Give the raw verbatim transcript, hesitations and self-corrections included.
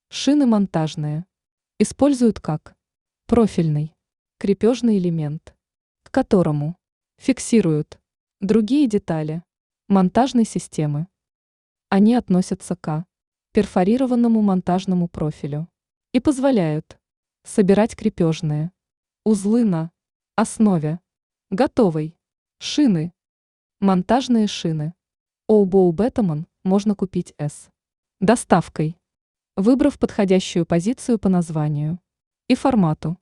Шины монтажные. Используют как профильный крепежный элемент, к которому фиксируют другие детали монтажной системы. Они относятся к перфорированному монтажному профилю и позволяют собирать крепежные узлы на основе готовой шины. Монтажные шины Оубоу Бетамон можно купить с доставкой, выбрав подходящую позицию по названию и формату.